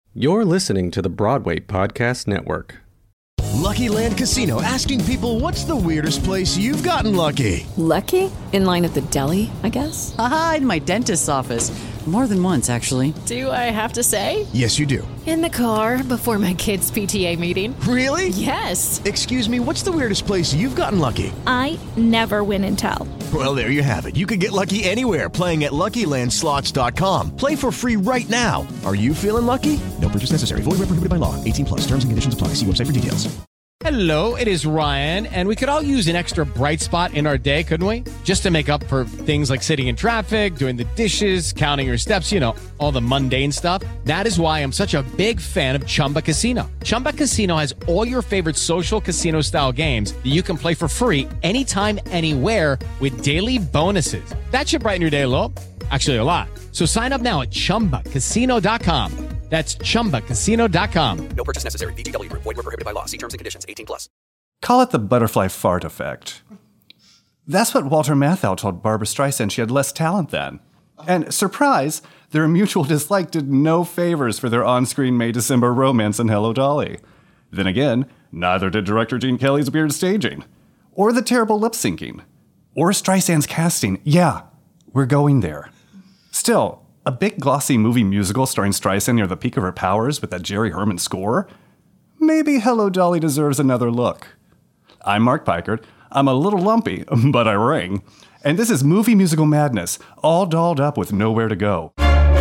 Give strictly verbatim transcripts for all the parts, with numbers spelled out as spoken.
You're listening to the Broadway Podcast Network. Lucky Land Casino, asking people, what's the weirdest place you've gotten lucky? Lucky? In line at the deli, I guess? Aha, in my dentist's office. More than once, actually. Do I have to say? Yes, you do. In the car before my kids' P T A meeting. Really? Yes. Excuse me, what's the weirdest place you've gotten lucky? I never win and tell. Well, there you have it. You can get lucky anywhere, playing at Lucky Land Slots dot com. Play for free right now. Are you feeling lucky? No purchase necessary. Void where prohibited by law. eighteen plus. Terms and conditions apply. See website for details. Hello, it is Ryan, and we could all use an extra bright spot in our day, couldn't we? Just to make up for things like sitting in traffic, doing the dishes, counting your steps, you know, all the mundane stuff. That is why I'm such a big fan of Chumba Casino. Chumba Casino has all your favorite social casino-style games that you can play for free anytime, anywhere with daily bonuses. That should brighten your day a little. Actually, a lot. So sign up now at chumba casino dot com. That's chumba casino dot com. No purchase necessary. V G W. Void where prohibited by law. See terms and conditions. eighteen plus. Call it the butterfly fart effect. That's what Walter Matthau told Barbra Streisand she had less talent than. And surprise, their mutual dislike did no favors for their on-screen May December romance in Hello, Dolly. Then again, neither did director Gene Kelly's weird staging. Or the terrible lip-syncing. Or Streisand's casting. Yeah, we're going there. Still, a big glossy movie musical starring Streisand near the peak of her powers with that Jerry Herman score? Maybe Hello, Dolly deserves another look. I'm Mark Pikert. I'm a little lumpy, but I ring. And this is Movie Musical Madness, all dolled up with nowhere to go.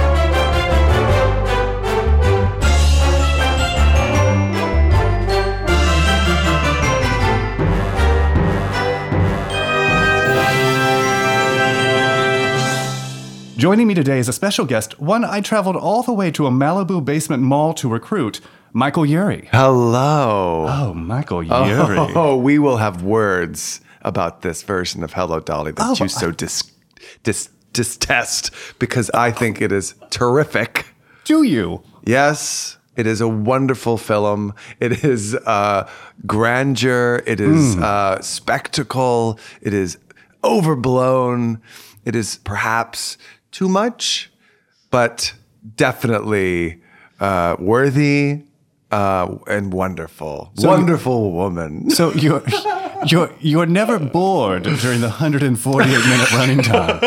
Joining me today is a special guest, one I traveled all the way to a Malibu basement mall to recruit, Michael Urie. Hello. Oh, Michael Urie. Oh, we will have words about this version of Hello, Dolly that Oh, you so dis, dis, detest because I think it is terrific. Do you? Yes, it is a wonderful film. It is uh, grandeur. It is mm. uh, spectacle. It is overblown. It is perhaps too much, but definitely uh, worthy uh, and wonderful. So wonderful you, woman. So you're you're you're never bored during the one hundred forty-eight minute running time.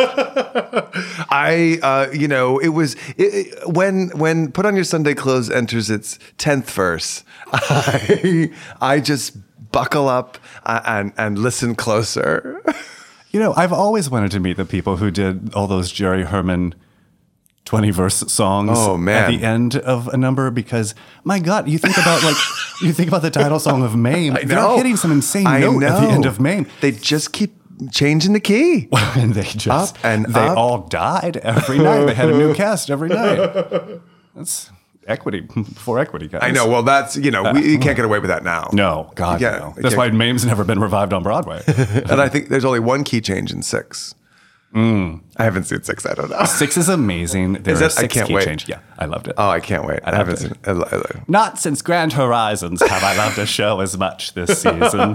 I, uh, you know, it was it, it, when when Put On Your Sunday Clothes enters its tenth verse. I I just buckle up and and listen closer. You know, I've always wanted to meet the people who did all those Jerry Herman twenty-verse songs oh, man. at the end of a number because, my God, you think about like you think about the title song of Mame. I know. They're hitting some insane I note know. at the end of Mame. They just keep changing the key. and they just up and they up. all died every night. They had a new cast every night. That's equity before equity, guys. I know. Well, that's, you know, we you can't get away with that now. No, God, yeah, no. That's why Mame's never been revived on Broadway. And I think there's only one key change in six. Mm. I haven't seen six. I don't know. Six is amazing. There is are that, six I can't key wait. change. Yeah, I loved it. Oh, I can't wait. I, I haven't seen it. I, I, Not since Grand Horizons have I loved a show as much this season.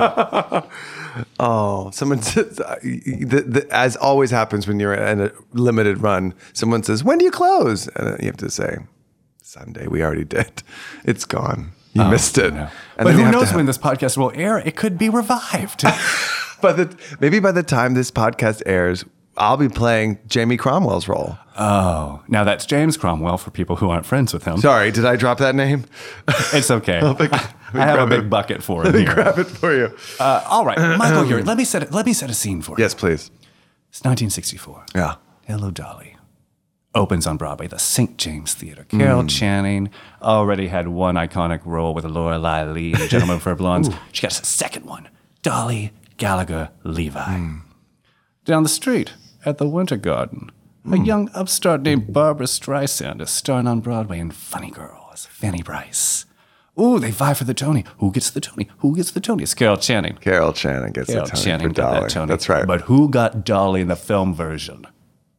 Oh, someone says, uh, the, the, as always happens when you're in a limited run, someone says, when do you close? And you have to say, Sunday. We already did. It's gone. You oh, missed it. No. But who knows when this podcast will air? It could be revived. But the, maybe by the time this podcast airs, I'll be playing Jamie Cromwell's role. Oh, now that's James Cromwell for people who aren't friends with him. Sorry, did I drop that name? It's okay. Pick, I, I have a big it. bucket for it. Let me here. grab it for you. Uh, all right, Michael, here. Let me set it. Let me set a scene for you. Yes, please. It's nineteen sixty-four. Yeah. Hello, Dolly. Opens on Broadway, the Saint James Theater. Carol mm. Channing already had one iconic role with Lorelei Lee in Gentlemen for Blondes. She got a second one. Dolly Gallagher Levi. Mm. Down the street at the Winter Garden, mm. a young upstart named Barbra Streisand is starring on Broadway in Funny Girl as Fanny Bryce. Ooh, they vie for the Tony. Who gets the Tony? Who gets the Tony? It's Carol Channing. Carol Channing gets Carol the Tony Channing for Dolly. That Tony. That's right. But who got Dolly in the film version?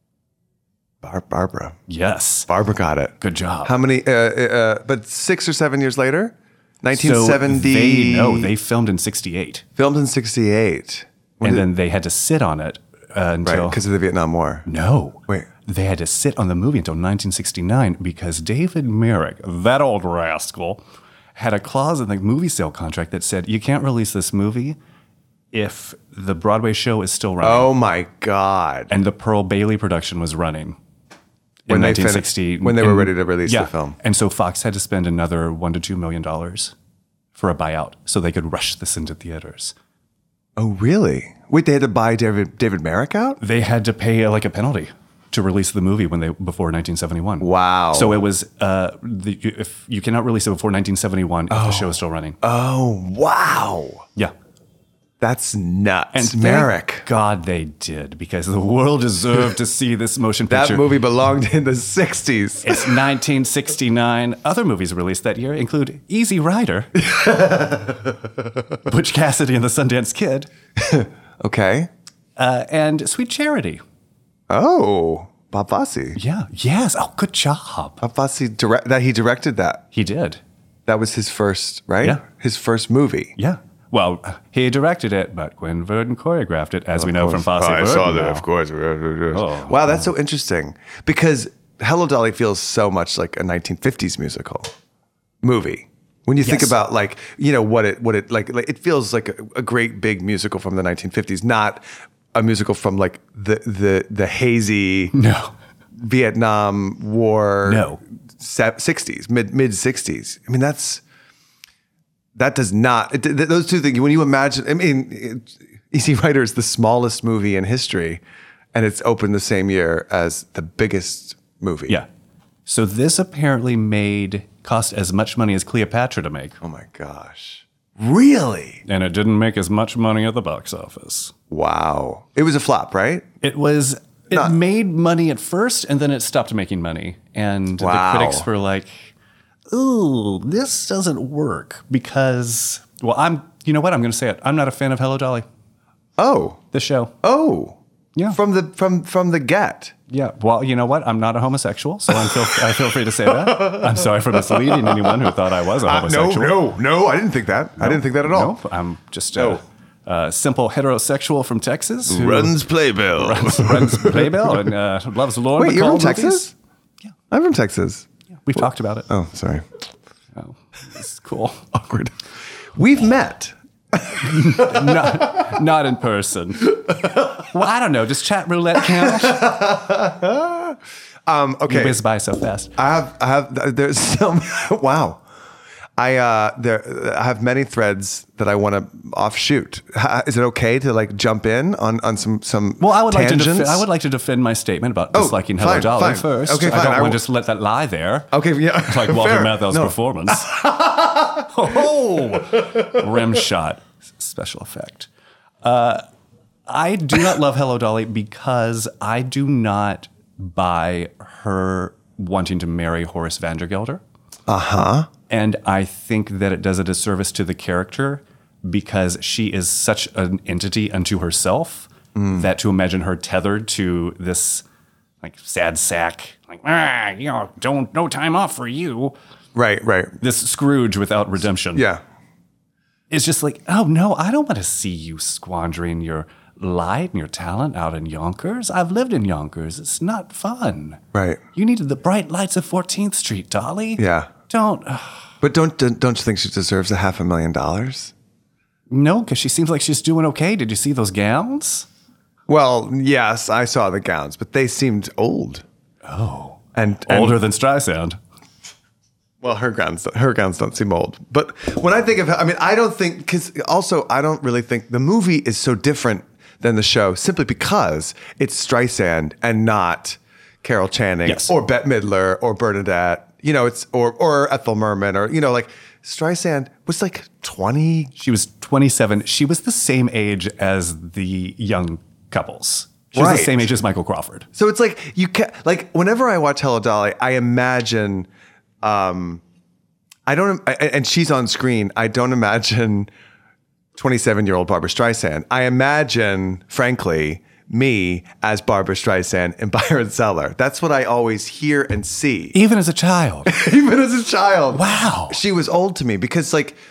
Bar- Barbara. Yes. Barbara got it. Good job. How many, uh, uh, but six or seven years later? nineteen seventy. So they, no, they filmed in sixty-eight. Filmed in sixty-eight. When and did, then they had to sit on it uh, until... Right, because of the Vietnam War. No. Wait. they had to sit on the movie until nineteen sixty-nine because David Merrick, that old rascal, had a clause in the movie sale contract that said you can't release this movie if the Broadway show is still running. Oh my God. And the Pearl Bailey production was running in When they nineteen finished- sixty. when they were And- ready to release yeah. the film. And so Fox had to spend another one to two million dollars for a buyout so they could rush this into theaters. Oh, really? Wait, they had to buy David David Merrick out? They had to pay uh, like a penalty to release the movie when they before nineteen seventy-one. Wow. So it was uh, the, if you cannot release it before nineteen seventy-one if the show is still running. Oh, wow. Yeah. That's nuts. And thank Merrick. God they did, because the world deserved to see this motion picture. That movie belonged in the sixties. It's nineteen sixty-nine. Other movies released that year include Easy Rider, Butch Cassidy and the Sundance Kid, Okay. uh, and Sweet Charity. Oh, Bob Fosse. Yeah. Yes. Oh, good job. Bob Fosse, direct, that he directed that. He did. That was his first, right? Yeah. His first movie. Yeah. Well, he directed it, but Gwen Verdon choreographed it, as we know from Fosse. Oh, I Verdon saw that, now. of course. Oh. Wow, that's so interesting. Because Hello Dolly feels so much like a nineteen fifties musical movie. When you think Yes. about like, you know, what it what it like, like it feels like a, a great big musical from the nineteen fifties, not a musical from like the the the hazy No. Vietnam War No. se- sixties, mid mid sixties. I mean, that's that does not it, th- those two things. When you imagine, I mean, it, Easy Rider is the smallest movie in history, and it's opened the same year as the biggest movie. Yeah. So this apparently made cost as much money as Cleopatra to make, Oh my gosh. Really? and it didn't make as much money at the box office. Wow. It was a flop, right? It was. It Not- made money at first, and then it stopped making money. And Wow. the critics were like, "Ooh, this doesn't work because." Well, I'm. You know what? I'm going to say it. I'm not a fan of Hello Dolly, Oh. the show. Oh. Yeah. From the from from the get. Yeah. Well, you know what? I'm not a homosexual, so I feel I feel free to say that. I'm sorry for misleading anyone who thought I was a Uh, no, homosexual. no, no. I didn't think that. I didn't think that at all. Nope. I'm just a, No. a simple heterosexual from Texas who Runs Playbill. runs, runs Playbill and uh, loves Lauren Wait, you're Bacall from movies. Texas? Yeah. I'm from Texas. We've talked about it. Oh, sorry. Oh, it's cool. Awkward. We've met. not, not in person. Well, I don't know. Does chat roulette count? Um, You okay. whiz by so fast. I have, I have, there's some, wow. I, uh, there, I have many threads that I want to offshoot. Ha- Is it okay to like jump in on, on some, some Well, I would like to. tangents? Def- I would like to defend my statement about Oh, disliking Hello fine, Dolly fine. first. Okay, I fine. don't I want will- to just let that lie there. Okay, yeah. It's like Walter Fair. Matthau's No. performance. Oh, rim shot, special effect. Uh, I do not love Hello Dolly because I do not buy her wanting to marry Horace Vandergelder. Uh huh. And I think that it does a disservice to the character because she is such an entity unto herself that to imagine her tethered to this like sad sack, like, ah, you know, don't, no time off for you. Right, right. This Scrooge without redemption. Yeah. It's just like, oh no, I don't want to see you squandering your light and your talent out in Yonkers. I've lived in Yonkers. It's not fun. Right. You needed the bright lights of fourteenth Street, Dolly. Yeah. Don't. But don't, don't don't you think she deserves a half a million dollars? No, because she seems like she's doing okay. Did you see those gowns? Well, yes, I saw the gowns, but they seemed old. Oh. And, and Older than Streisand. Well, her gowns, her gowns don't seem old. But when I think of, I mean, I don't think, because also I don't really think the movie is so different than the show simply because it's Streisand and not Carol Channing Yes. or Bette Midler or Bernadette. You know, it's or or Ethel Merman or you know, like Streisand was like twenty. She was twenty-seven. She was the same age as the young couples. She was Right. the same age as Michael Crawford. So it's like you can like whenever I watch Hello Dolly, I imagine, um, I don't, I, and she's on screen. I don't imagine twenty-seven-year-old Barbra Streisand. I imagine, frankly, me as Barbra Streisand in Byron Seller. That's what I always hear and see. Even as a child. Even as a child. Wow. She was old to me because like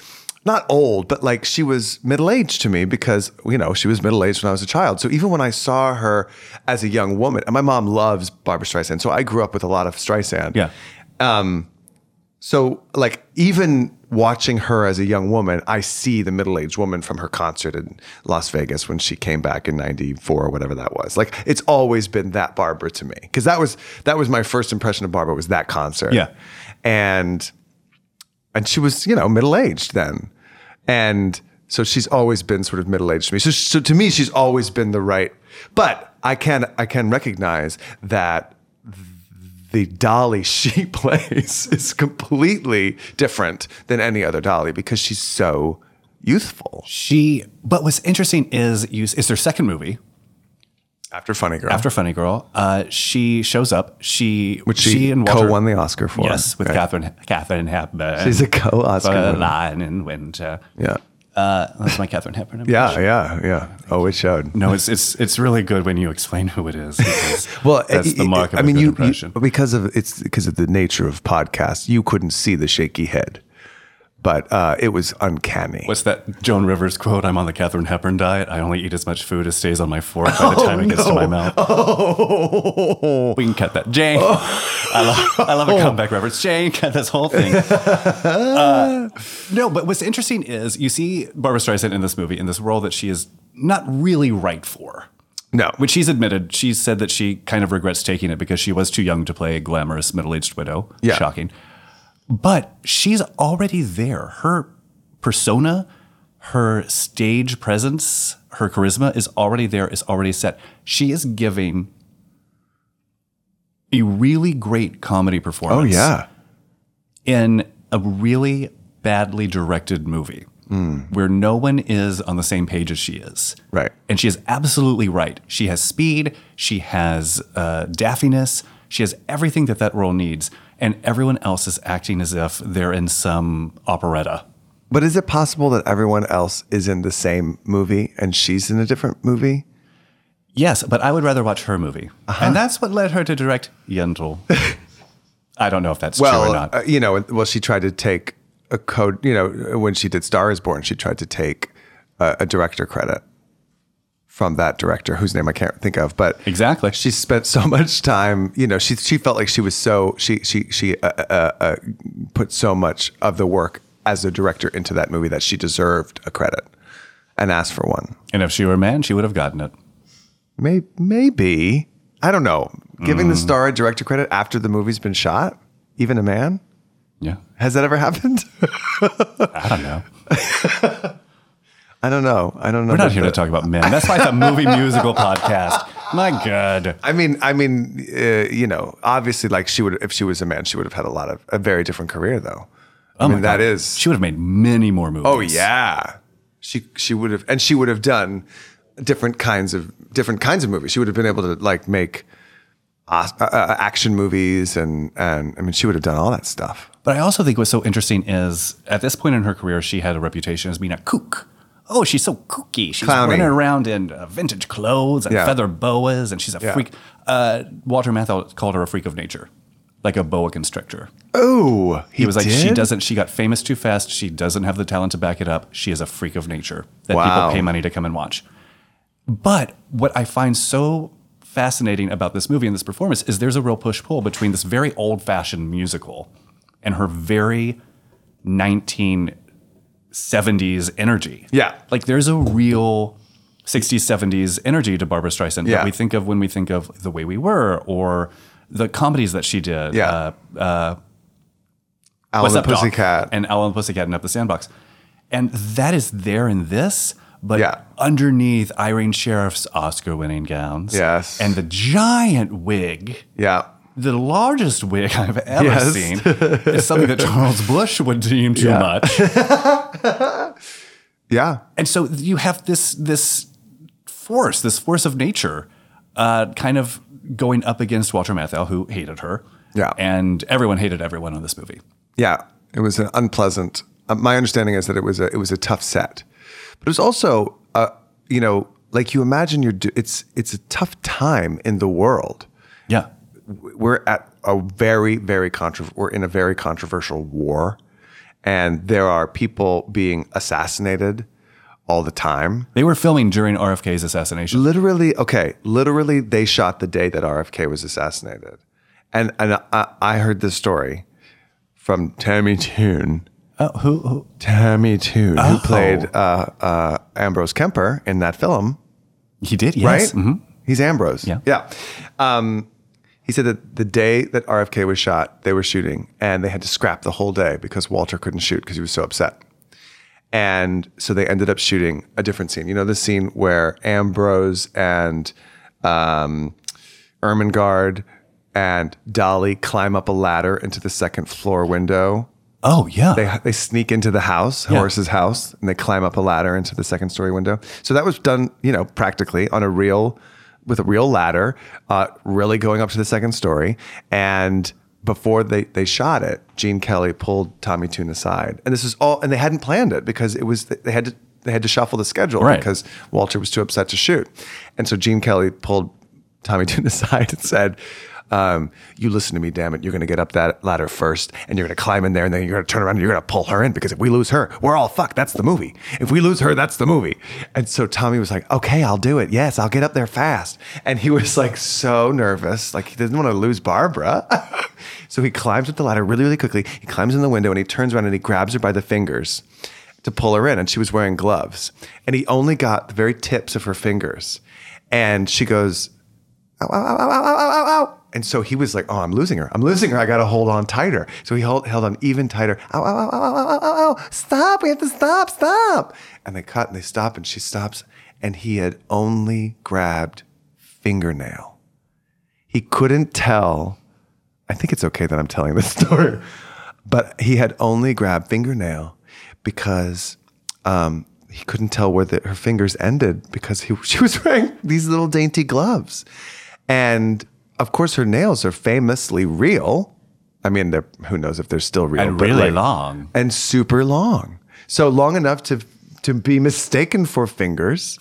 not old, but like she was middle-aged to me because, you know, she was middle-aged when I was a child. So even when I saw her as a young woman, and my mom loves Barbra Streisand, so I grew up with a lot of Streisand. Yeah. Um, so like even watching her as a young woman, I see the middle-aged woman from her concert in Las Vegas when she came back in ninety-four or whatever that was. Like it's always been that Barbra to me. Because that was that was my first impression of Barbra, was that concert. Yeah. And and she was, you know, middle-aged then. And so she's always been sort of middle-aged to me. So, so to me, she's always been the right. But I can I can recognize that the Dolly she plays is completely different than any other Dolly because she's so youthful. She, but what's interesting is, you, is their second movie. After Funny Girl. After Funny Girl, uh, she shows up. She, Which she, she and Walter, co-won the Oscar for. Yes, with right? Catherine Catherine Hepburn. She's a co-Oscar For winner. Lion in Winter. Yeah. Uh, that's my Catherine Hepburn Yeah, impression. yeah, yeah. Oh, it showed. No, it's it's it's really good when you explain who it is. Because Well, that's it- the mark of I mean, a good you, impression. you because of it's because of the nature of podcasts, you couldn't see the shaky head, but uh, it was uncanny. What's that Joan Rivers quote? I'm on the Catherine Hepburn diet. I only eat as much food as stays on my fork by the time it gets to my mouth. Oh, We can cut that. Jane. I love I love a comeback reference. Jane, cut this whole thing. Uh, no, but what's interesting is you see Barbra Streisand in this movie in this role that she is not really right for. no, Which she's admitted. She said that she kind of regrets taking it because she was too young to play a glamorous middle-aged widow. Yeah. Shocking. But she's already there. Her persona, her stage presence, her charisma is already there, is already set. She is giving a really great comedy performance. oh yeah, In a really badly directed movie where no one is on the same page as she is. right. And she is absolutely right. She has speed. She has uh, daffiness. She has everything that that role needs. And everyone else is acting as if they're in some operetta. But is it possible that everyone else is in the same movie and she's in a different movie? Yes, but I would rather watch her movie. Uh-huh. And that's what led her to direct Yentl. I don't know if that's Well, true or not. uh, you know, well, she tried to take a code. You know, when she did Star Is Born, she tried to take a, a director credit from that director whose name I can't think of, but Exactly. she spent so much time. You know, she she felt like she was so she she she uh, uh, uh, put so much of the work as a director into that movie that she deserved a credit and asked for one. And if she were a man, she would have gotten it. Maybe, maybe I don't know. Giving the star a director credit after the movie's been shot, even a man, Yeah. has that ever happened? I don't know. I don't know. I don't know. We're not that here the- to talk about men. That's why it's a movie musical podcast. My God. I mean, I mean, uh, you know, obviously, like she would, if she was a man, she would have had a lot of a very different career, though. I Oh mean, my that God. is. She would have made many more movies. Oh yeah, she she would have, and she would have done different kinds of different kinds of movies. She would have been able to like make uh, uh, action movies, and and I mean, she would have done all that stuff. But I also think what's so interesting is at this point in her career, she had a reputation as being a kook. Oh, she's so kooky. She's Clowny. running around in uh, vintage clothes and Yeah. feather boas, and she's a Yeah. freak. Uh, Walter Matthau called her a freak of nature, like a boa constrictor. Oh, He, was like, did? she doesn't, she got famous too fast. She doesn't have the talent to back it up. She is a freak of nature that Wow. people pay money to come and watch. But what I find so fascinating about this movie and this performance is there's a real push-pull between this very old-fashioned musical and her very nineteen seventies energy. Yeah. Like there's a real sixties, seventies energy to Barbra Streisand Yeah. that we think of when we think of The Way We Were or the comedies that she did. Yeah. Uh, uh, Alan What's the Up, Doc? Pussycat. And Alan the Pussycat and Up the Sandbox. And that is there in this, but Yeah. underneath Irene Sheriff's Oscar-winning gowns. Yes. And the giant wig, Yeah. the largest wig I've ever Yes. seen, is something that Charles Busch would deem too Yeah. much. Yeah. And so you have this this force, this force of nature, uh, kind of going up against Walter Matthau, who hated her. Yeah. And everyone hated everyone on this movie. Yeah, it was an unpleasant. Uh, my understanding is that it was a it was a tough set, but it was also, uh, you know, like you imagine you're. Do, it's it's a tough time in the world. Yeah. We're at a very very contro- We're in a very controversial war, and there are people being assassinated all the time. They were filming during R F K's assassination. Literally, okay, literally they shot the day that R F K was assassinated. And and I, I heard this story from Tammy Toon. Oh, who? who? Tammy Toon, Oh. who played uh, uh, Ambrose Kemper in that film. He did, yes. Right? Mm-hmm. He's Ambrose. Yeah. Yeah. Um, he said that the day that R F K was shot, they were shooting, and they had to scrap the whole day because Walter couldn't shoot because he was so upset. And so they ended up shooting a different scene. You know, the scene where Ambrose and um, Ermengarde and Dolly climb up a ladder into the second floor window. Oh, yeah. They they sneak into the house, Yeah. Horace's house, and they climb up a ladder into the second story window. So that was done, you know, practically on a real, with a real ladder, uh, really going up to the second story. And before they, they shot it, Gene Kelly pulled Tommy Tune aside, and this is all, and they hadn't planned it because it was they had to they had to shuffle the schedule Right. because Walter was too upset to shoot, and so Gene Kelly pulled Tommy Tune aside and said, um, "You listen to me, damn it! You're going to get up that ladder first, and you're going to climb in there, and then you're going to turn around and you're going to pull her in because if we lose her, we're all fucked. That's the movie. If we lose her, that's the movie." And so Tommy was like, "Okay, I'll do it. Yes, I'll get up there fast." And he was like so nervous, like he didn't want to lose Barbara. So he climbs up the ladder really, really quickly. He climbs in the window and he turns around and he grabs her by the fingers to pull her in. And she was wearing gloves. And he only got the very tips of her fingers. And she goes, "Ow, ow, ow, ow, ow, ow, ow, ow." And so he was like, "Oh, I'm losing her. I'm losing her. I got to hold on tighter." So he held, held on even tighter. "Ow, ow, ow, ow, ow, ow, ow, ow. Stop. We have to stop. Stop." And they cut and they stop and she stops. And he had only grabbed fingernail. He couldn't tell. I think it's okay that I'm telling this story, but he had only grabbed fingernail because um, he couldn't tell where the, her fingers ended because he, she was wearing these little dainty gloves. And of course, her nails are famously real. I mean, they're, who knows if they're still real. And but really like- long. And super long. So long enough to, to be mistaken for fingers.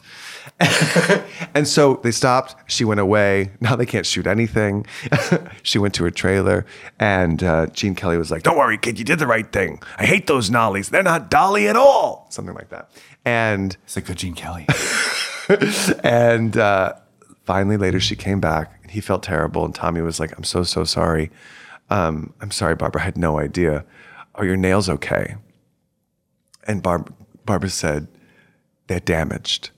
And so they stopped. She went away. Now they can't shoot anything. She went to her trailer, and uh, Gene Kelly was like, "Don't worry, kid, you did the right thing. I hate those nollies. They're not dolly at all." Something like that. And It's a good Gene Kelly. and uh, finally, later she came back, and he felt terrible. And Tommy was like, "I'm so so sorry. Um, I'm sorry, Barbara. I had no idea. Are your nails okay?" And Barb- Barbara said, "They're damaged."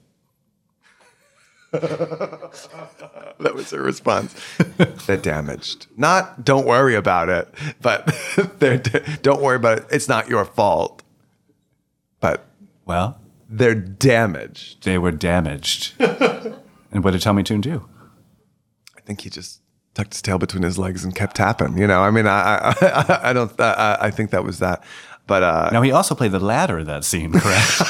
That was her response. They're damaged. Not don't worry about it, but they're don't worry about it. It's not your fault. But Well, they're damaged. they were damaged. And what did Tommy Tune do? I think he just tucked his tail between his legs and kept tapping. You know, I mean, I I, I don't. I, I think that was that. But uh, Now, he also played the ladder in that scene, correct?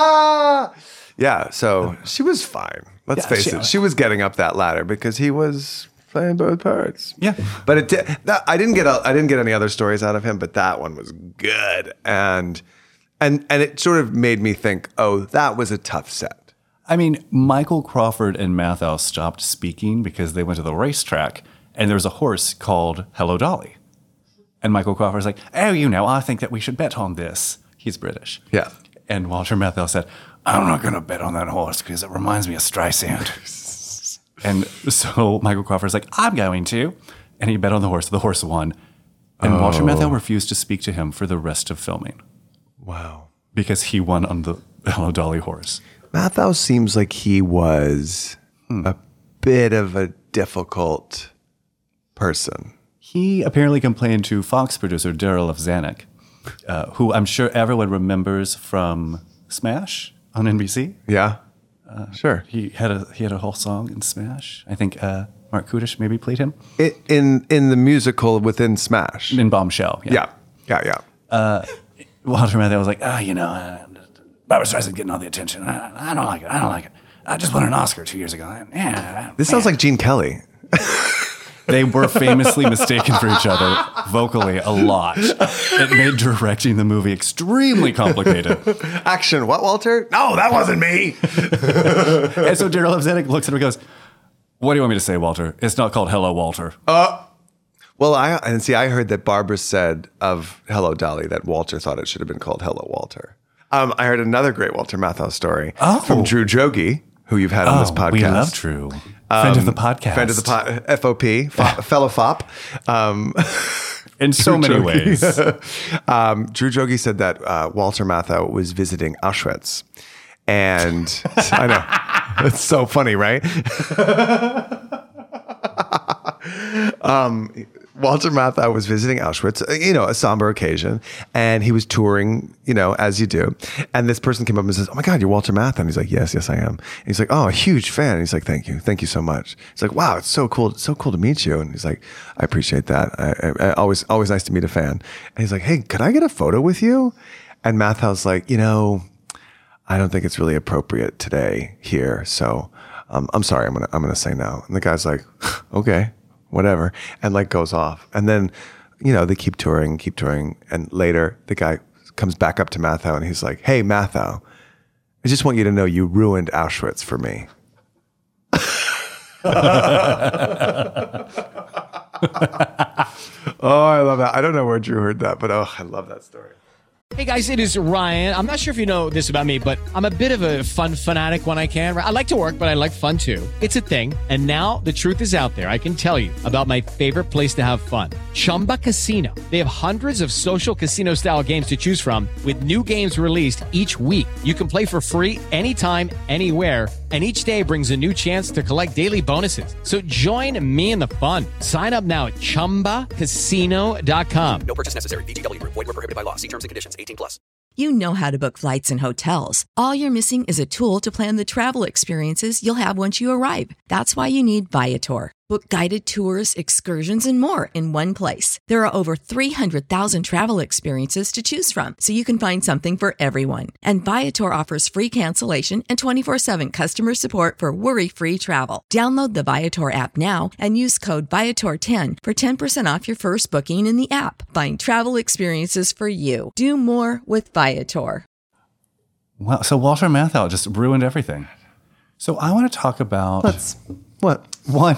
yeah. So she was fine. Let's Yeah, face she- it. She was getting up that ladder because he was playing both parts. Yeah. But it did, that, I didn't get a, I didn't get any other stories out of him, but that one was good, and and and it sort of made me think, oh, that was a tough set. I mean, Michael Crawford and Matthau stopped speaking because they went to the racetrack, and there was a horse called Hello Dolly. And Michael Crawford's like, "Oh, you know, I think that we should bet on this." He's British. Yeah. And Walter Matthau said, "I'm not going to bet on that horse because it reminds me of Streisand." And so Michael Crawford's like, "I'm going to." And he bet on the horse. The horse won. And Oh. Walter Matthau refused to speak to him for the rest of filming Wow. because he won on the Hello Dolly horse. Matthau seems like he was a bit of a difficult person. He apparently complained to Fox producer Daryl of Zanuck, uh, who I'm sure everyone remembers from Smash on N B C. Yeah. Sure. He had a he had a whole song in Smash. I think uh, Mark Kudish maybe played him It, in in the musical within Smash. in Bombshell. Yeah. Yeah. Yeah. Walter Matthau was like, "Ah, you know, uh, Barbra Streisand getting all the attention. I, I don't like it. I don't like it. I just won an Oscar two years ago. Yeah, This sounds like Gene Kelly. They were famously mistaken for each other vocally a lot. It made directing the movie extremely complicated. Action. What, Walter? No, that wasn't me. And so Daryl of Zanuck looks at him and goes, "What do you want me to say, Walter? It's not called Hello, Walter." Well, I and see, I heard that Barbara said of Hello Dolly that Walter thought it should have been called Hello Walter. Um, I heard another great Walter Matthau story Oh. from Drew Jogi, who you've had on this podcast. We love Drew. Friend of the podcast. Friend of the po- F O P, fo- fellow Fop. Um, In so Drew many Jogi. ways. um, Drew Jogi said that uh, Walter Matthau was visiting Auschwitz. And I know, it's so funny, right? um, Walter Matthau was visiting Auschwitz, you know, a somber occasion, and he was touring, you know, as you do. And this person came up and says, "Oh my God, you're Walter Matthau." And he's like, "Yes, yes, I am." And he's like, "Oh, a huge fan." And he's like, "Thank you, thank you so much." He's like, "Wow, it's so cool, it's so cool to meet you." And he's like, "I appreciate that. I, I, I always, always nice to meet a fan." And he's like, "Hey, could I get a photo with you?" And Matthau's like, "You know, I don't think it's really appropriate today here, so um, I'm sorry. I'm gonna, I'm gonna say no." And the guy's like, "Okay." Whatever, and like goes off. And then, you know, they keep touring, keep touring. And later the guy comes back up to Matthau and he's like, "Hey, Matthau, I just want you to know you ruined Auschwitz for me." Oh, I love that. I don't know where Drew heard that, but oh, I love that story. Hey guys, it is Ryan. I'm not sure if you know this about me, but I'm a bit of a fun fanatic when I can. I like to work, but I like fun too. It's a thing. And now the truth is out there. I can tell you about my favorite place to have fun. Chumba Casino. They have hundreds of social casino style games to choose from with new games released each week. You can play for free anytime, anywhere. And each day brings a new chance to collect daily bonuses. So join me in the fun. Sign up now at chumba casino dot com. No purchase necessary. V G W Group. Void where prohibited by law. See terms and conditions. eighteen plus. You know how to book flights and hotels. All you're missing is a tool to plan the travel experiences you'll have once you arrive. That's why you need Viator. Book guided tours, excursions, and more in one place. There are over three hundred thousand travel experiences to choose from, so you can find something for everyone. And Viator offers free cancellation and twenty-four seven customer support for worry-free travel. Download the Viator app now and use code Viator ten for ten percent off your first booking in the app. Find travel experiences for you. Do more with Viator. Well, so Walter Matthau just ruined everything. So I want to talk about Let's, what? one,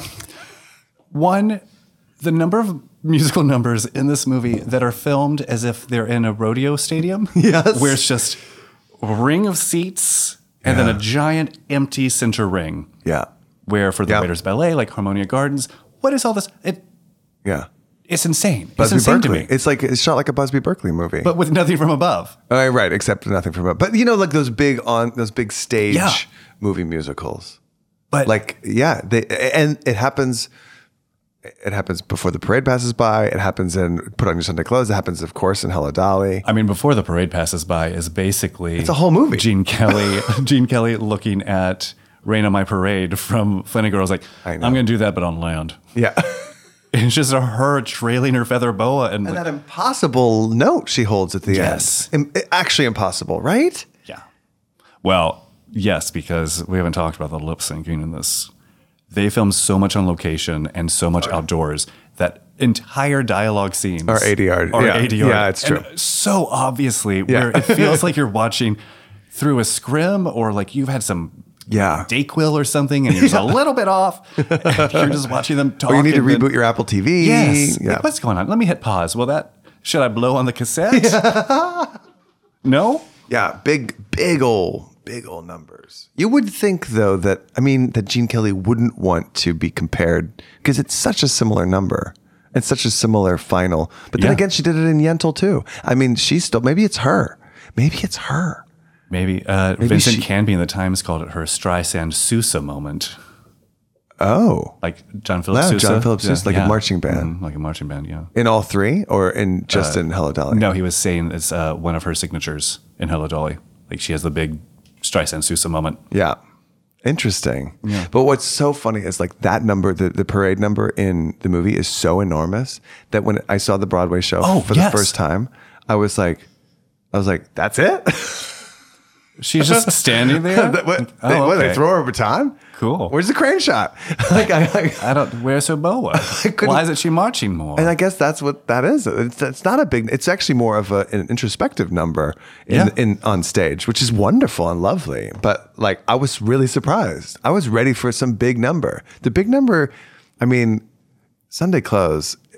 one, the number of musical numbers in this movie that are filmed as if they're in a rodeo stadium. Yes. Where it's just a ring of seats and Yeah. then a giant empty center ring. Yeah. Where for the Yep. Raiders Ballet, like Harmonia Gardens, what is all this? It, Yeah. it's insane. Busby it's insane Berkeley. to me. It's like, it's shot like a Busby Berkeley movie. But with nothing from above. Oh, right, except nothing from it. But you know, like those big on those big stage Yeah. movie musicals. But Like, yeah, they and it happens. It happens before the parade passes by. It happens in Put On Your Sunday Clothes. It happens, of course, in Hello Dolly. I mean, Before the Parade Passes By is basically It's a whole movie. Gene Kelly, Gene Kelly looking at Rain on My Parade from Funny Girls, like, I I'm know. going to do that, but on land. Yeah, And it's just her trailing her feather boa, and, and like, that impossible note she holds at the Yes. end. Im- actually impossible, right? yeah. Well, yes, because we haven't talked about the lip syncing in this. They filmed so much on location and so much outdoors that entire dialogue scenes Are A D R. Are Yeah. A D R. Yeah, it's true. And so obviously, where it feels like you're watching through a scrim or like you've had some Yeah. Dayquil or something, and you're just a little bit off. And you're just watching them talk. Or you need to and then- reboot your Apple T V. Yes. Yeah. Like, what's going on? Let me hit pause. Well, that should I blow on the cassette? No. Yeah, big, big old, big old numbers. You would think, though, that, I mean, that Gene Kelly wouldn't want to be compared because it's such a similar number. It's such a similar final. But then Yeah. again, she did it in Yentl, too. I mean, she's still, maybe it's her. Maybe it's her. Maybe, uh, Maybe Vincent she- Canby in the Times called it her Streisand Sousa moment. Oh. Like John Philip Wow, Sousa. John Philip Sousa, like a marching band. Mhm, like a marching band, yeah. In all three or in just Uh, in Hello Dolly? No, he was saying it's uh, one of her signatures in Hello Dolly. Like she has the big Streisand Sousa moment. Yeah. Interesting. But what's so funny is like that number, the, the parade number in the movie is so enormous that when I saw the Broadway show Oh, for yes. the first time, I was like, I was like, that's it? She's just standing there. That- what, Oh, they, what, they okay. throw her a baton? Cool. Where's the crane shot? like, I, I, I don't. Where's her boa? couldn't- Why isn't she marching more? and I guess that's what that is. It's, it's not a big, it's actually more of a, an introspective number in, Yeah. in on stage, which is wonderful and lovely. But like, I was really surprised. I was ready for some big number. The big number, I mean, Sunday Clothes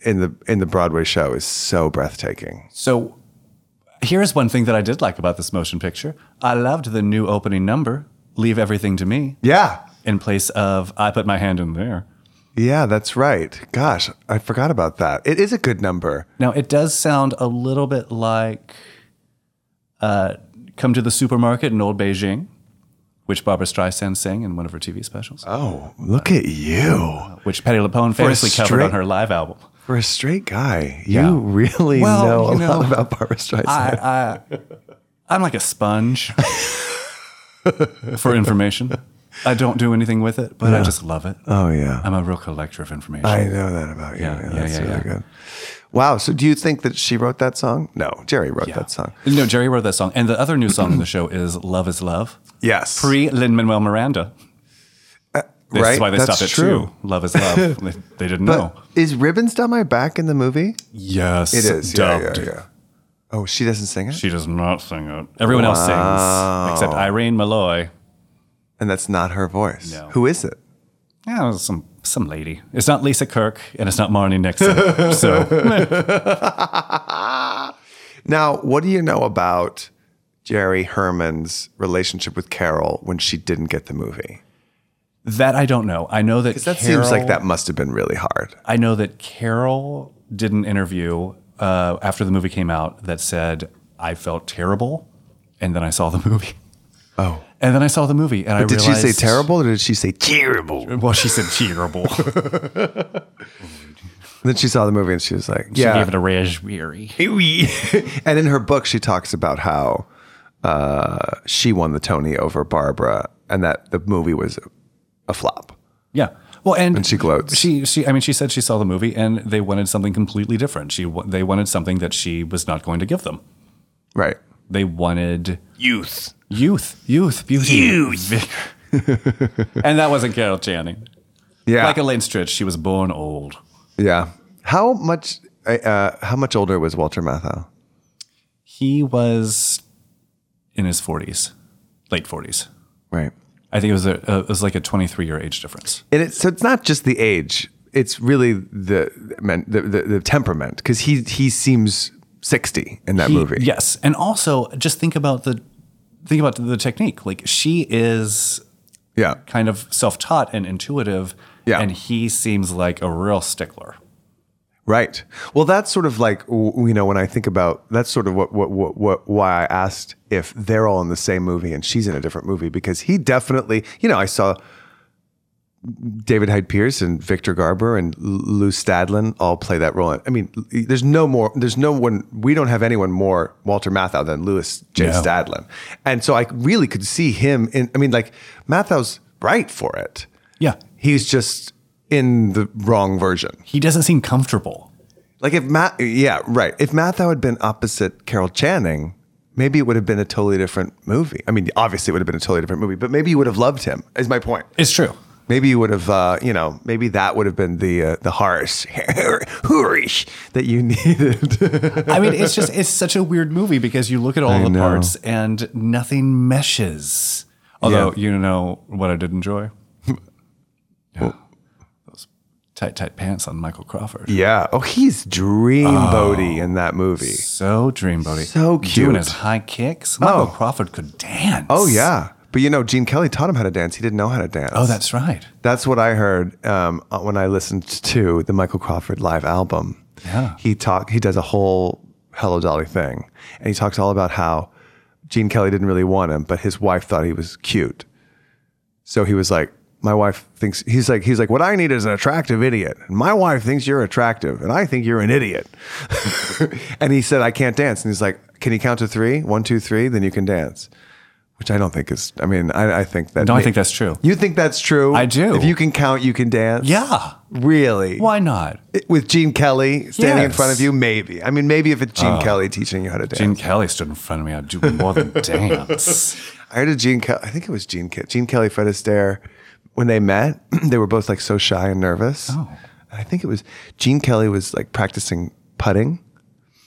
in the in the Broadway show is so breathtaking. So here's one thing that I did like about this motion picture. I loved the new opening number, Leave Everything to Me. Yeah. In place of I Put My Hand in There. Yeah, that's right. Gosh, I forgot about that. It is a good number. Now, it does sound a little bit like uh, Come to the Supermarket in Old Beijing, which Barbara Streisand sang in one of her T V specials. Oh, look at you. Which Patti LuPone famously covered on her live album. For a straight guy, you Yeah. really Well, know you a know, lot about Barbara Streisand. I, I, I'm like a sponge for information. I don't do anything with it, but Yeah. I just love it. Oh, yeah. I'm a real collector of information. I know that about you. Yeah, Yeah, yeah, that's yeah, really yeah. good. Wow. So do you think that she wrote that song? No, Jerry wrote Yeah. that song. No, Jerry wrote that song. And the other new song in the show is Love is Love. Yes. Pre Lin-Manuel Miranda. This right? is why they That's stopped at true. two. Love is Love. they, they didn't But know. is Ribbons Down My Back in the movie? Yes. It is. Yeah, dubbed. yeah, yeah. Oh, she doesn't sing it? She does not sing it. Everyone else Wow. sings, except Irene Malloy. And that's not her voice. No. Who is it? Yeah, it was some some lady. It's not Lisa Kirk, and it's not Marnie Nixon. So Now, what do you know about Jerry Herman's relationship with Carol when she didn't get the movie? that I don't know. I know that Because that Carol, seems like that must have been really hard. I know that Carol did an interview uh, after the movie came out that said, I felt terrible, and then I saw the movie. Oh. And then I saw the movie, and I But did realized... she say terrible or did she say terrible? Well, she said terrible. Then she saw the movie and she was like, She yeah. gave it a raspberry. And in her book, she talks about how uh, she won the Tony over Barbara and that the movie was a flop. Yeah. Well, and, And she gloats. She, she, I mean, she said she saw the movie and they wanted something completely different. She, wa- they wanted something that she was not going to give them. Right. They wanted Youth. youth, youth, beauty, youth, and that wasn't Carol Channing. Yeah. Like Elaine Stritch, she was born old. Yeah. How much uh, how much older was Walter Matthau? He was in his forties, late forties. Right. I think it was a, a it was like a twenty-three year age difference. And it's, so it's not just the age. It's really the the, the, the temperament because he he seems sixty in that He- movie. Yes, and also just think about the think about the technique. Like she is Yeah. kind of self-taught and intuitive, Yeah. and he seems like a real stickler. Right. Well, that's sort of like, w- you know, when I think about, that's sort of what, what, what, what, why I asked if they're all in the same movie and she's in a different movie, because he definitely, you know, I saw David Hyde Pierce and Victor Garber and L- Lou Stadlin all play that role. I mean, there's no more, there's no one, we don't have anyone more Walter Matthau than Louis J. No. Stadlin. And so I really could see him in, I mean, like Matthau's right for it. Yeah, He's just in the wrong version. he doesn't seem comfortable. Like if Matt, yeah, right. If Matthau had been opposite Carol Channing, maybe it would have been a totally different movie. I mean, obviously it would have been a totally different movie, but maybe you would have loved him, is my point. It's true. Maybe you would have, uh, you know, maybe that would have been the uh, the harsh, hoorish that you needed. I mean, it's just, it's such a weird movie because you look at all I the know. parts and nothing meshes. Although, Yeah. you know what I did enjoy? Yeah. Those tight, tight pants on Michael Crawford. Yeah. Oh, he's dreamboaty in that movie. So dreamboaty. So cute. Doing his high kicks. Michael Oh. Crawford could dance. Oh, yeah. But you know, Gene Kelly taught him how to dance. He didn't know how to dance. Oh, that's right. That's what I heard um, when I listened to the Michael Crawford live album. Yeah. He talk. He does a whole Hello Dolly thing, and he talks all about how Gene Kelly didn't really want him, but his wife thought he was cute. So he was like, "My wife thinks he's like he's like what I need is an attractive idiot, and my wife thinks you're attractive, and I think you're an idiot." And he said, "I can't dance," and he's like, "Can you count to three? One, two, three, then you can dance." Which I don't think is. I mean, I, I think that. No, I think that's true. You think that's true? I do. If you can count, you can dance. Yeah. Really? Why not? With Gene Kelly standing in Yes. front of you, maybe. I mean, maybe if it's Gene Kelly teaching you how to dance. Gene Kelly stood in front of me. I'd do more than dance. I heard a Gene Kelly. I think it was Gene Kelly. Gene Kelly, Fred Astaire. When they met, they were both like so shy and nervous. Oh. I think it was Gene Kelly was like practicing putting.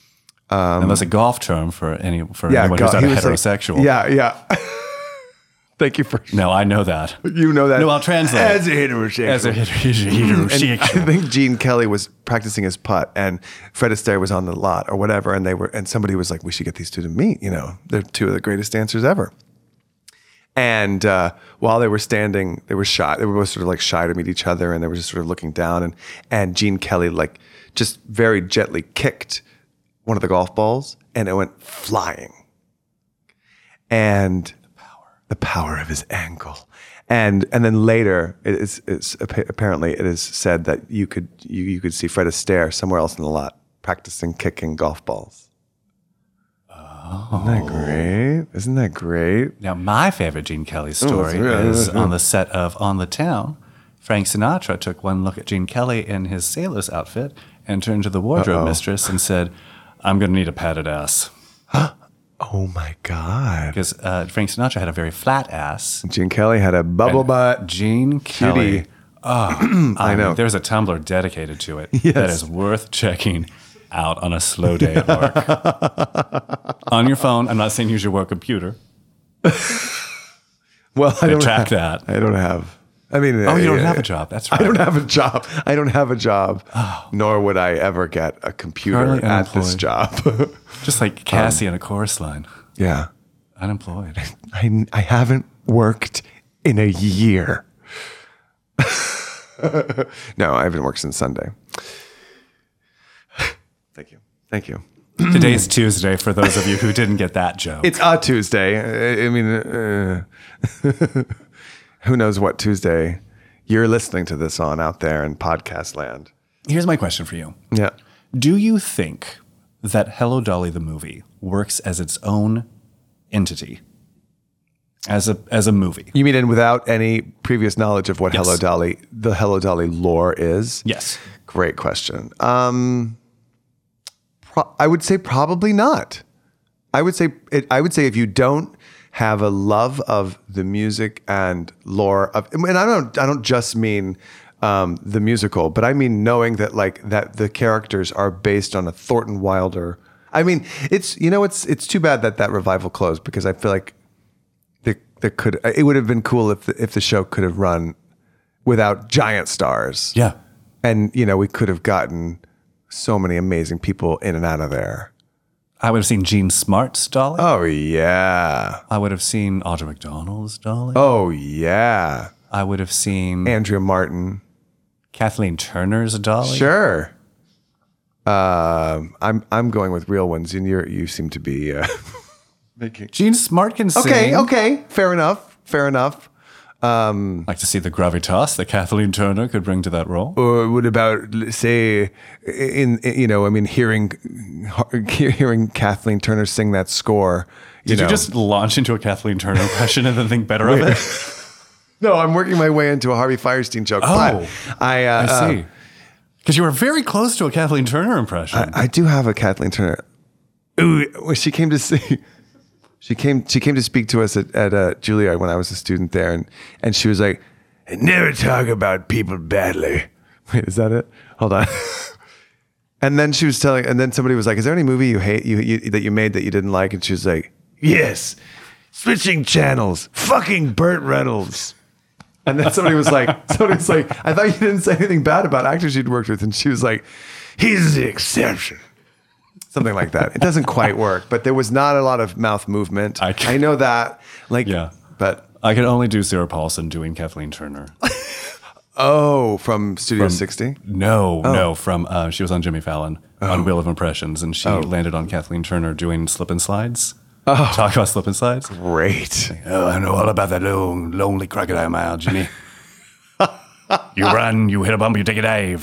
Um, and that's a golf term for any for Yeah, anyone go- who's not he was like- heterosexual. yeah, yeah. Thank you for. No, I know that. You know that. No, I'll translate. As a heterosexual. As a heterosexual. And I think Gene Kelly was practicing his putt, and Fred Astaire was on the lot or whatever, and they were, and somebody was like, "We should get these two to meet." You know, they're two of the greatest dancers ever. And uh, while they were standing, they were shy. They were both sort of like shy to meet each other, and they were just sort of looking down. And and Gene Kelly like just very gently kicked one of the golf balls, and it went flying. And the power of his ankle. And and then later, it is, it's apparently it is said that you could you, you could see Fred Astaire somewhere else in the lot practicing kicking golf balls. Oh. Isn't that great? Isn't that great? Now, my favorite Gene Kelly story oh, is on the set of On the Town. Frank Sinatra took one look at Gene Kelly in his sailor's outfit and turned to the wardrobe Uh-oh. mistress and said, "I'm going to need a padded ass." Oh my God. Because uh, Frank Sinatra had a very flat ass. Gene Kelly had a bubble butt. Gene Kelly. Oh, I know. Mean, there's a Tumblr dedicated to it yes. that is worth checking out on a slow day at work. On your phone. I'm not saying use your work computer. Well, I don't track have, that. I don't have. I mean, oh, you don't uh, have a job. That's right. I don't have a job. I don't have a job. Oh. Nor would I ever get a computer Currently at unemployed. this job. Just like Cassie um, in a chorus line. Yeah. Unemployed. I, I haven't worked in a year. No, I haven't worked since Sunday. Thank you. Thank you. Today's Tuesday for those of you who didn't get that joke. It's a Tuesday. I, I mean, uh, who knows what Tuesday you're listening to this on out there in podcast land. Here's my question for you. Yeah. Do you think that Hello Dolly the movie works as its own entity? As a as a movie? You mean in without any previous knowledge of what yes. Hello Dolly, the Hello Dolly lore is? Yes. Great question. Um, pro- I would say probably not. I would say it, I would say if you don't have a love of the music and lore of, and I don't I don't just mean um, the musical, but I mean knowing that like that the characters are based on a Thornton Wilder. I mean, it's you know it's it's too bad that that revival closed because I feel like the the could it would have been cool if the, if the show could have run without giant stars. Yeah, and you know we could have gotten so many amazing people in and out of there. I would have seen Gene Smart's Dolly. Oh, yeah. I would have seen Audra McDonald's Dolly. Oh, yeah. I would have seen... Andrea Martin. Kathleen Turner's Dolly. Sure. Uh, I'm I'm going with real ones, and you you seem to be... Uh, making... Gene Smart can sing. Okay, okay. Fair enough. Fair enough. Um, I'd like to see the gravitas that Kathleen Turner could bring to that role. Or what about, say, in, in you know, I mean, hearing hearing Kathleen Turner sing that score. You Did know. you just launch into a Kathleen Turner impression and then think better of it? No, I'm working my way into a Harvey Firestein joke. Oh, but I, uh, I see. Because you were very close to a Kathleen Turner impression. I, I do have a Kathleen Turner. Ooh, when she came to see. She came. She came to speak to us at, at uh, Juilliard when I was a student there, and, and she was like, "Never talk about people badly." Wait, is that it? Hold on. And then she was telling, and then somebody was like, "Is there any movie you hate you, you that you made that you didn't like?" And she was like, "Yes, Switching Channels, fucking Burt Reynolds." And then somebody was like, "Somebody was like, I thought you didn't say anything bad about actors you'd worked with," and she was like, "He's the exception." Something like that. It doesn't quite work, but there was not a lot of mouth movement. I, I know that. Like, yeah. But I could only do Sarah Paulson doing Kathleen Turner. Oh, from Studio from, sixty? No, oh. no. From uh, she was on Jimmy Fallon oh. on Wheel of Impressions, and she oh. landed on Kathleen Turner doing Slip and Slides. Oh. Talk about Slip and Slides. Great. Like, oh, I know all about that long, lonely crocodile mile, Jimmy. You run, you hit a bump, you take a dive.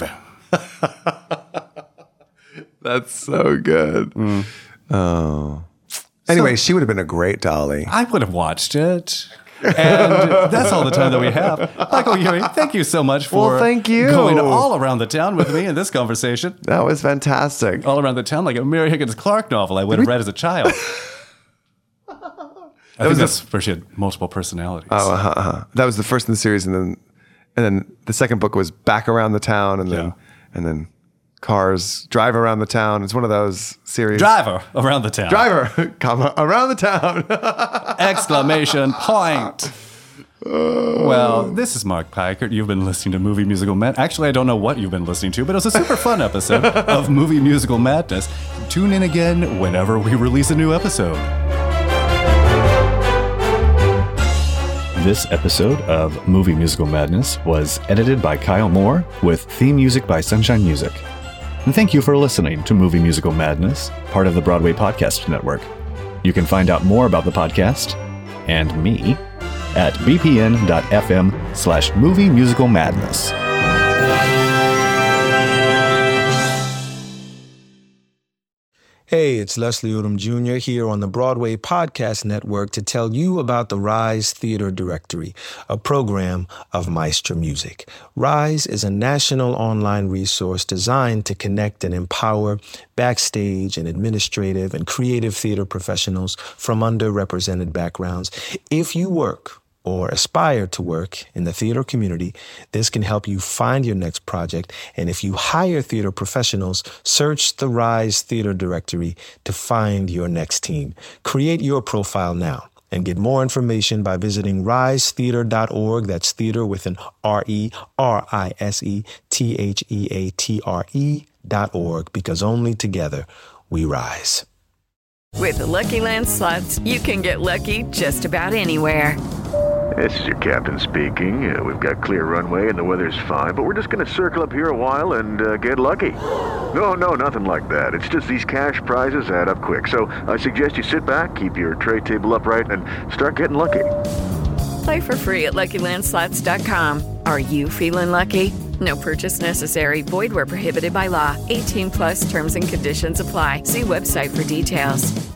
That's so good. Mm. Oh. Anyway, so, she would have been a great Dolly. I would have watched it. And that's all the time that we have. Michael Urie, thank you so much for well, thank you. going all around the town with me in this conversation. That was fantastic. All around the town like a Mary Higgins Clark novel I would have read as a child. I that think was that's the, where she had multiple personalities. Oh, uh-huh, uh-huh. That was the first in the series, and then and then the second book was Back Around the Town, and then yeah. and then Cars Drive Around the Town. It's one of those series. Driver Around the Town. Driver, comma, around the town. Exclamation point. Well, this is Mark Pikert. You've been listening to Movie Musical Madness. Actually, I don't know what you've been listening to, but it was a super fun episode of Movie Musical Madness. Tune in again whenever we release a new episode. This episode of Movie Musical Madness was edited by Kyle Moore with theme music by Sunshine Music. And thank you for listening to Movie Musical Madness, part of the Broadway Podcast Network. You can find out more about the podcast and me at bpn.fm slash movie musical madness. Hey, it's Leslie Odom Junior here on the Broadway Podcast Network to tell you about the Rise Theater Directory, a program of Maestro Music. Rise is a national online resource designed to connect and empower backstage and administrative and creative theater professionals from underrepresented backgrounds. If you work or aspire to work in the theater community, this can help you find your next project. And if you hire theater professionals, search the Rise Theater Directory to find your next team. Create your profile now and get more information by visiting rise theater dot org. That's theater with an R E R I S E T H E A T R E dot org, because only together we rise. With the Lucky Land Slots, you can get lucky just about anywhere. This is your captain speaking. Uh, we've got clear runway and the weather's fine, but we're just going to circle up here a while and uh, get lucky. No, no, nothing like that. It's just these cash prizes add up quick. So I suggest you sit back, keep your tray table upright, and start getting lucky. Play for free at lucky land slots dot com. Are you feeling lucky? No purchase necessary. Void where prohibited by law. eighteen plus terms and conditions apply. See website for details.